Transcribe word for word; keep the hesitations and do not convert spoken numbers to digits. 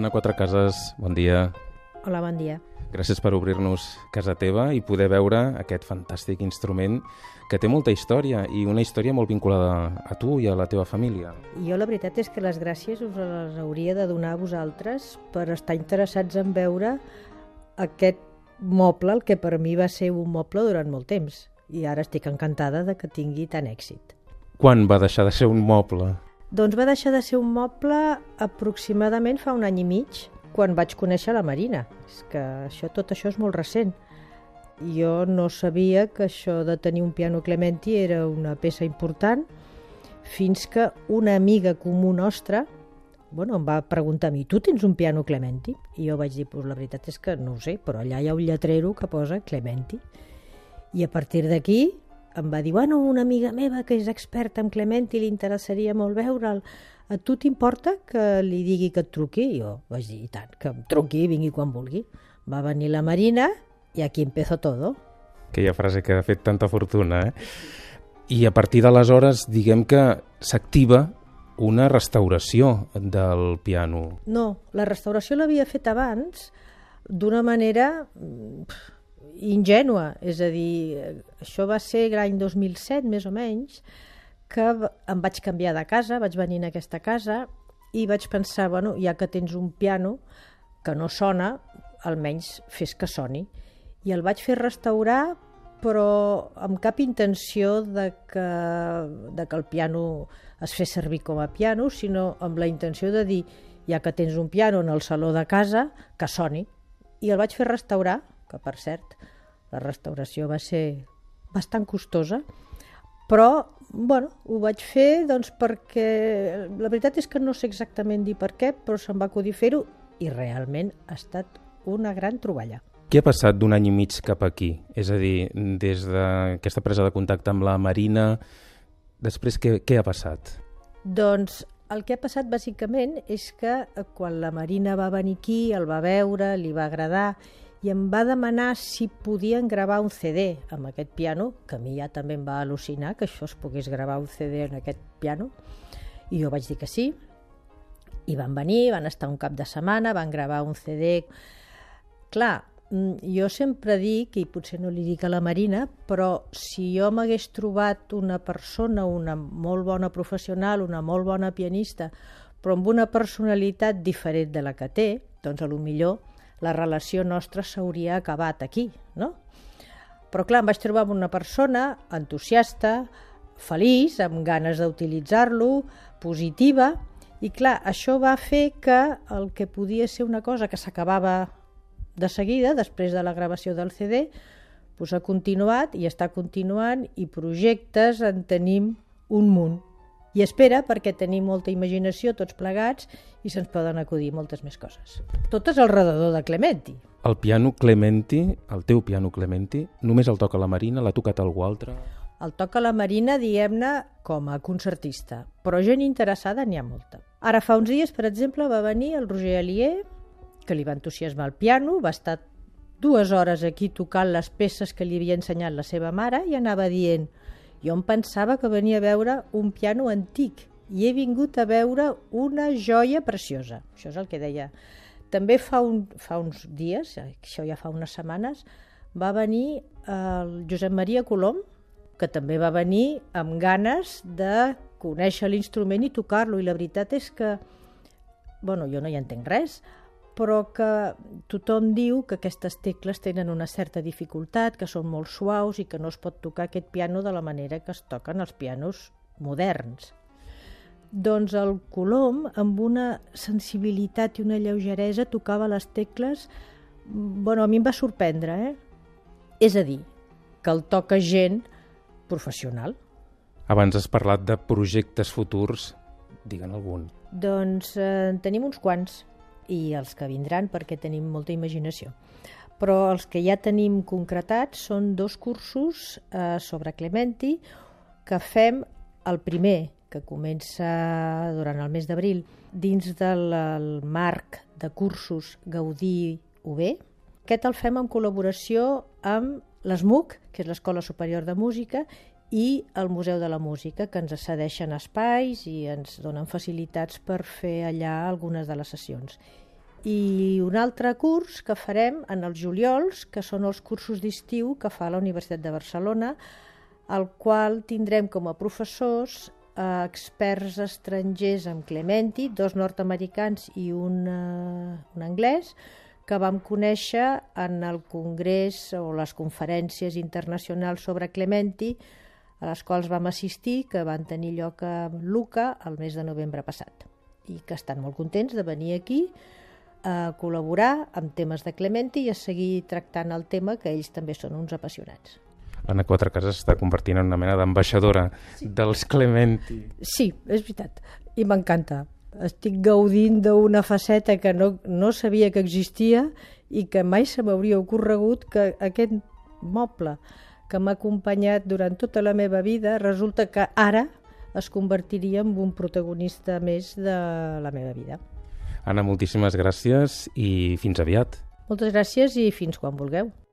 Anna Quatrecases, bon dia. Hola, bon dia. Gràcies per obrir-nos casa teva i poder veure aquest fantàstic instrument que té molta història i una història molt vinculada a tu i a la teva família. Jo la veritat és que les gràcies us les hauria de donar a vosaltres per estar interessats en veure aquest moble, el que per mi va ser un moble durant molt temps. I ara estic encantada de que tingui tant èxit. Quan va deixar de ser un moble? Doncs va deixar de ser un moble aproximadament fa un any i mig, quan vaig conèixer la Marina. És que això, tot això és molt recent. Jo no sabia que això de tenir un piano Clementi era una peça important, fins que una amiga comú nostra bueno, em va preguntar a mi, tu tens un piano Clementi? I jo vaig dir, pues la veritat és que no ho sé, però allà hi ha un lletrero que posa Clementi. I a partir d'aquí em va dir, bueno, una amiga meva que és experta en Clementi, li interessaria molt veure'l. A tu t'importa que li digui que et truqui? I jo vaig dir, i tant, que em truqui, vingui quan vulgui. Va venir la Marina i aquí empezó todo. Aquella frase que ha fet tanta fortuna, eh? I a partir d'aleshores, diguem que s'activa una restauració del piano. No, la restauració l'havia fet abans d'una manera ingènua. És a dir, això va ser l'any dos mil set, més o menys, que em vaig canviar de casa, vaig venir en aquesta casa i vaig pensar, bueno, ja que tens un piano que no sona, almenys fes que soni. I el vaig fer restaurar, però amb cap intenció de que, de que el piano es fes servir com a piano, sinó amb la intenció de dir, ja que tens un piano en el saló de casa, que soni. I el vaig fer restaurar, que per cert, la restauració va ser bastant costosa, però bueno, ho vaig fer doncs, perquè la veritat és que no sé exactament dir per què, però se'm va acudir fer-ho i realment ha estat una gran troballa. Què ha passat d'un any i mig cap aquí? És a dir, des d'aquesta presa de contacte amb la Marina, després què, què ha passat? Doncs el que ha passat bàsicament és que quan la Marina va venir aquí, el va veure, li va agradar i em va demanar si podien gravar un C D amb aquest piano, que a mi ja també em va al·lucinar que això es pogués gravar un C D en aquest piano, i jo vaig dir que sí, i van venir, van estar un cap de setmana, van gravar un C D. Clar, jo sempre dic, i potser no li dic a la Marina, però si jo m'hagués trobat una persona, una molt bona professional, una molt bona pianista, però amb una personalitat diferent de la que té, doncs a lo millor la relació nostra s'hauria acabat aquí, no? Però clar, em vaig trobar amb una persona entusiasta, feliç, amb ganes d'utilitzar-lo, positiva, i clar, això va fer que el que podia ser una cosa que s'acabava de seguida, després de la gravació del C D, doncs ha continuat i està continuant i projectes en tenim un munt. I espera, perquè tenim molta imaginació tots plegats i se'ns poden acudir moltes més coses. Totes al redador de Clementi. El piano Clementi, el teu piano Clementi, només el toca la Marina? L'ha tocat algú altre? El toca la Marina, diguem-ne, com a concertista, però gent interessada n'hi ha molta. Ara fa uns dies, per exemple, va venir el Roger Alier, que li va entusiasmar el piano, va estar dues hores aquí tocant les peces que li havia ensenyat la seva mare i anava dient, jo em pensava que venia a veure un piano antic i he vingut a veure una joia preciosa. Això és el que deia. També fa, un, fa uns dies, això ja fa unes setmanes, va venir el Josep Maria Colom, que també va venir amb ganes de conèixer l'instrument i tocar-lo. I la veritat és que, bueno, jo no hi entenc res, però que tothom diu que aquestes tecles tenen una certa dificultat, que són molt suaus i que no es pot tocar aquest piano de la manera que es toquen els pianos moderns. Doncs el Colom, amb una sensibilitat i una lleugeresa, tocava les tecles, bueno, a mi em va sorprendre, eh? És a dir, que el toca gent professional. Abans has parlat de projectes futurs, digue'n algun. Doncs eh, tenim uns quants, i els que vindran perquè tenim molta imaginació. Però els que ja tenim concretats són dos cursos eh, sobre Clementi que fem el primer, que comença durant el mes d'abril, dins del marc de cursos Gaudí-U B. Aquest el fem en col·laboració amb l'ESMUC, que és l'Escola Superior de Música, i el Museu de la Música, que ens cedeixen espais i ens donen facilitats per fer allà algunes de les sessions. i un altre curs que farem en els juliols, que són els cursos d'estiu que fa la Universitat de Barcelona, al qual tindrem com a professors eh, experts estrangers amb Clementi, dos nord-americans i un, eh, un anglès, que vam conèixer en el congrés o les conferències internacionals sobre Clementi, a les quals vam assistir, que van tenir lloc a Lucca el mes de novembre passat, i que estan molt contents de venir aquí a col·laborar amb temes de Clementi i a seguir tractant el tema, que ells també són uns apassionats. Anna Quatrecases s'està convertint en una mena d'ambaixadora sí. dels Clementi. Sí, és veritat, i m'encanta. Estic gaudint d'una faceta que no, no sabia que existia i que mai se m'hauria ocorregut que aquest moble que m'ha acompanyat durant tota la meva vida resulta que ara es convertiria en un protagonista més de la meva vida. Anna, moltíssimes gràcies i fins aviat. Moltes gràcies i fins quan vulgueu.